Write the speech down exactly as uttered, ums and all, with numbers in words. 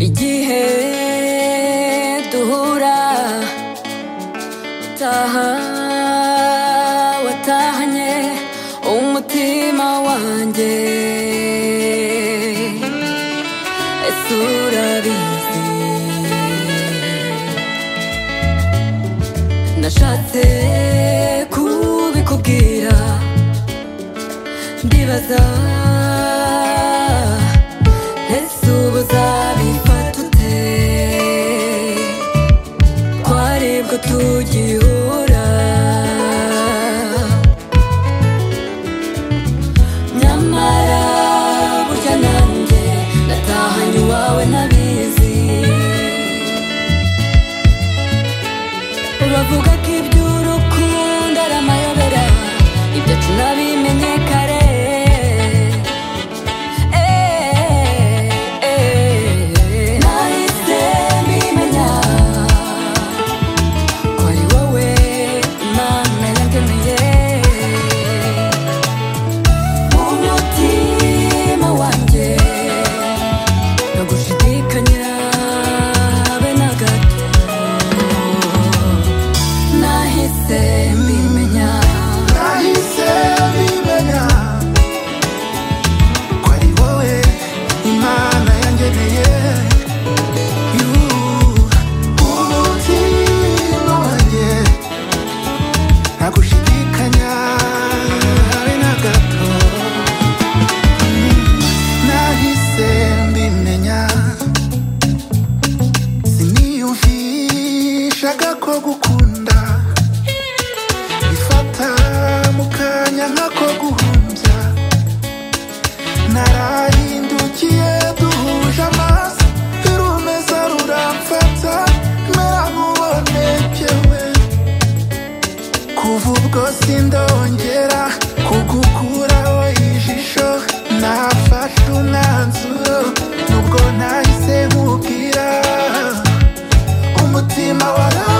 igihe duhura utaha watahanye umutima wanjye ese urabizi nashatse kubikubwira ndibaza ese ubu uzabifata ute ko aribwo tugihura nyamara burya nanjye natahanye iwawe ntabizi uravuga ko iby'urukundo ari amayobera ibyo tunabimenye kare nahise mbimenya ko ari wowe Imana yangeneye mu mutima wanjye no gushidikanya habe na gato nahise mbimenya nahise mbimenya ko ari wowe Imana yangeneye umutima wanjye nta gushidikanya habe na gato nahise mbimenya siniyumvishaga ko gukunda bifata mu kanya nk'ako guhumbya narahindukiye duhuje amaso irumeza ruramfata mera nk'ubonekewe kuva ubwo sindongera kugukuraho ijisho nafashe umwanzuro nubwo nahise nkubwira umutima wara